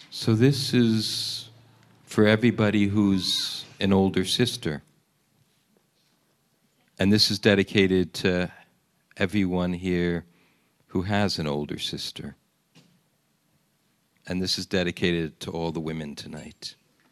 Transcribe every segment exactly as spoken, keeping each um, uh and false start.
So this is for everybody who's an older sister. And this is dedicated to everyone here who has an older sister. And this is dedicated to all the women tonight.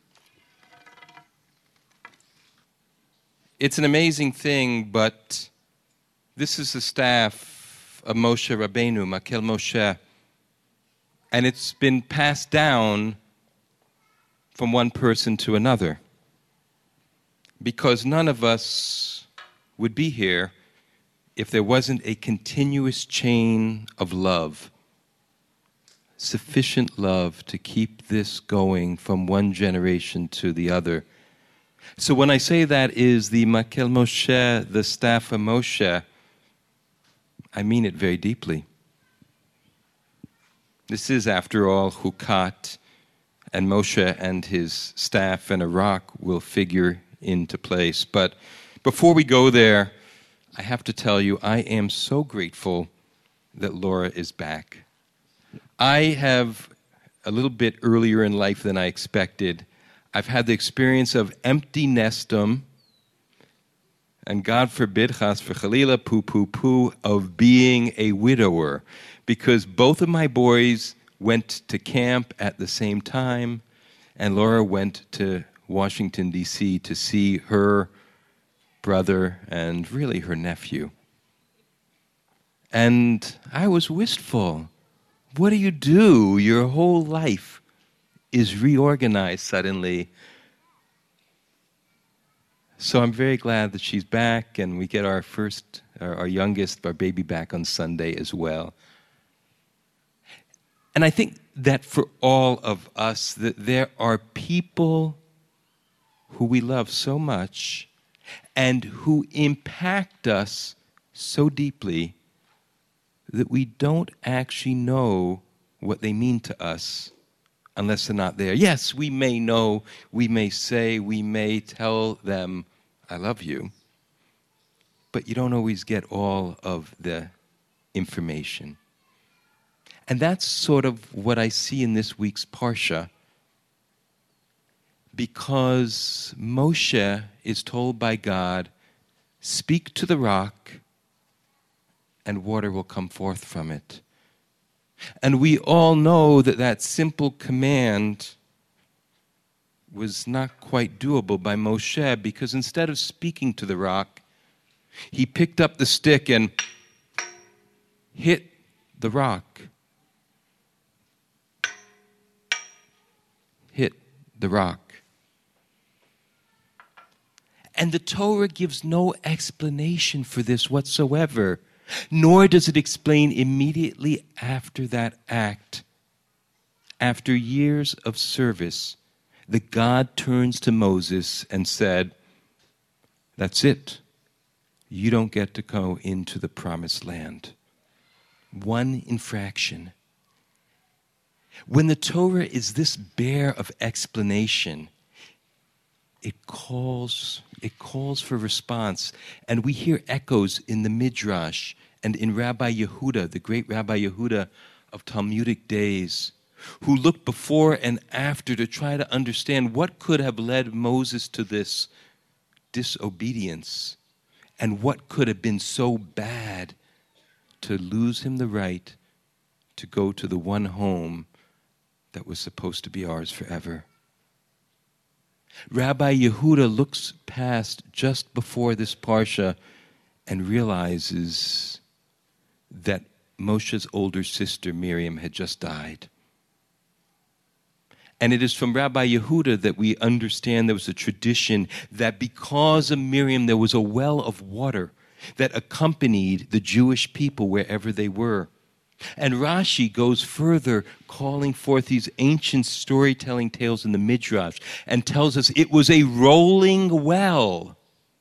It's an amazing thing, but this is the staff of Moshe Rabbeinu, Makel Moshe. And it's been passed down from one person to another. Because none of us would be here if there wasn't a continuous chain of love. Sufficient love to keep this going from one generation to the other. So when I say that is the Makel Moshe, the staff of Moshe, I mean it very deeply. This is, after all, Chukat, and Moshe and his staff and a rock will figure into place. But before we go there, I have to tell you, I am so grateful that Laura is back. I have, a little bit earlier in life than I expected, I've had the experience of empty nestum, and God forbid, chas v'chalila, poo, poo, poo, of being a widower. Because both of my boys went to camp at the same time, and Laura went to Washington, D C to see her brother and really her nephew. And I was wistful. What do you do? Your whole life is reorganized suddenly. So I'm very glad that she's back, and we get our first, our, our youngest, our baby back on Sunday as well. And I think that for all of us, that there are people who we love so much and who impact us so deeply that we don't actually know what they mean to us unless they're not there. Yes, we may know, we may say, we may tell them, I love you, but you don't always get all of the information. And that's sort of what I see in this week's Parsha, because Moshe is told by God, speak to the rock, and water will come forth from it. And we all know that that simple command was not quite doable by Moshe, because instead of speaking to the rock, he picked up the stick and hit the rock. Hit the rock. And the Torah gives no explanation for this whatsoever, nor does it explain immediately after that act. After years of service, the God turns to Moses and said, that's it. You don't get to go into the promised land. One infraction. When the Torah is this bare of explanation, it calls, it calls for response. And we hear echoes in the Midrash and in Rabbi Yehuda, the great Rabbi Yehuda of Talmudic days, who looked before and after to try to understand what could have led Moses to this disobedience, and what could have been so bad to lose him the right to go to the one home that was supposed to be ours forever. Rabbi Yehuda looks past just before this Parsha and realizes that Moshe's older sister Miriam had just died. And it is from Rabbi Yehuda that we understand there was a tradition that because of Miriam there was a well of water that accompanied the Jewish people wherever they were. And Rashi goes further, calling forth these ancient storytelling tales in the Midrash, and tells us it was a rolling well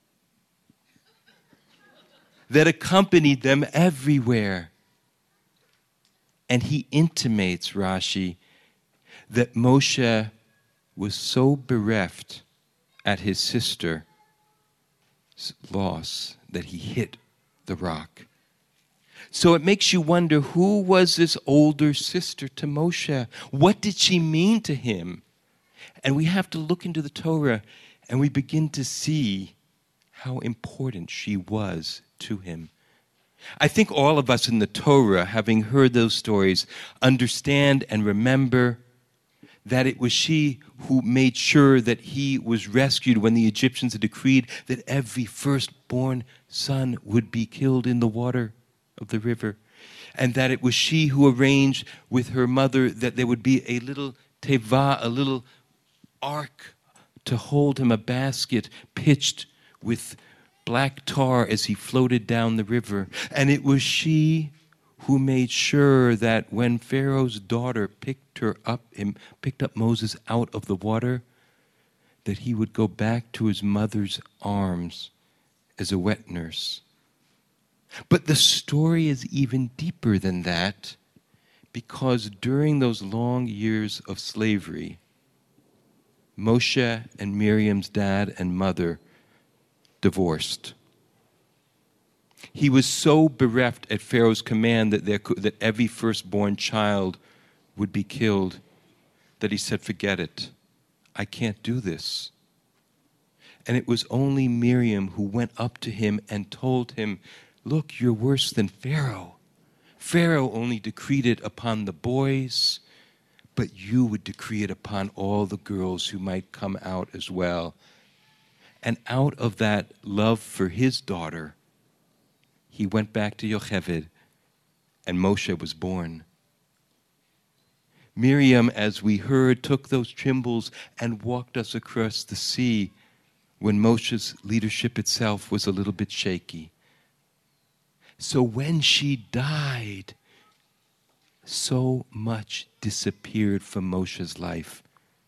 that accompanied them everywhere. And he intimates, Rashi, that Moshe was so bereft at his sister's loss that he hit the rock. So it makes you wonder, who was this older sister to Moshe? What did she mean to him? And we have to look into the Torah and we begin to see how important she was to him. I think all of us in the Torah, having heard those stories, understand and remember that it was she who made sure that he was rescued when the Egyptians had decreed that every firstborn son would be killed in the water of the river. And that it was she who arranged with her mother that there would be a little teva, a little ark to hold him, a basket pitched with black tar as he floated down the river. And it was she who made sure that when Pharaoh's daughter picked her up, him, picked up Moses out of the water, that he would go back to his mother's arms as a wet nurse. But the story is even deeper than that, because during those long years of slavery, Moshe and Miriam's dad and mother divorced. He was so bereft at Pharaoh's command that, there could, that every firstborn child would be killed that he said, forget it. I can't do this. And it was only Miriam who went up to him and told him, look, you're worse than Pharaoh. Pharaoh only decreed it upon the boys, but you would decree it upon all the girls who might come out as well. And out of that love for his daughter, he went back to Yocheved, and Moshe was born. Miriam, as we heard, took those trembles and walked us across the sea when Moshe's leadership itself was a little bit shaky. So when she died, so much disappeared from Moshe's life.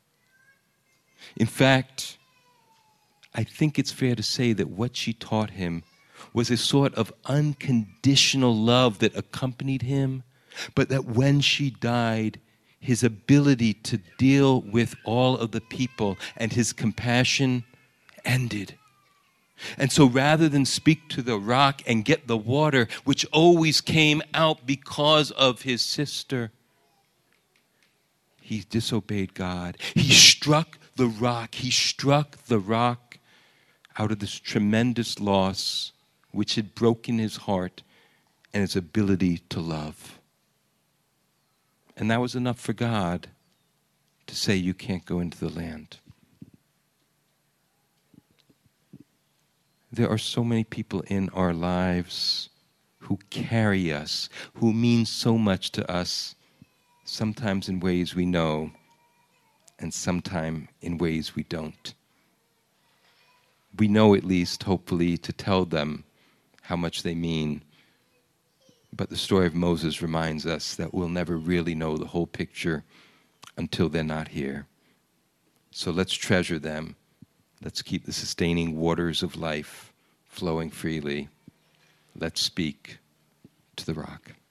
In fact, I think it's fair to say that what she taught him was a sort of unconditional love that accompanied him, but that when she died, his ability to deal with all of the people and his compassion ended. And so rather than speak to the rock and get the water, which always came out because of his sister, he disobeyed God. He struck the rock. He struck the rock out of this tremendous loss which had broken his heart and his ability to love. And that was enough for God to say, you can't go into the land. There are so many people in our lives who carry us, who mean so much to us, sometimes in ways we know, and sometimes in ways we don't. We know, at least, hopefully, to tell them how much they mean. But the story of Moses reminds us that we'll never really know the whole picture until they're not here. So let's treasure them. Let's keep the sustaining waters of life flowing freely. Let's speak to the rock.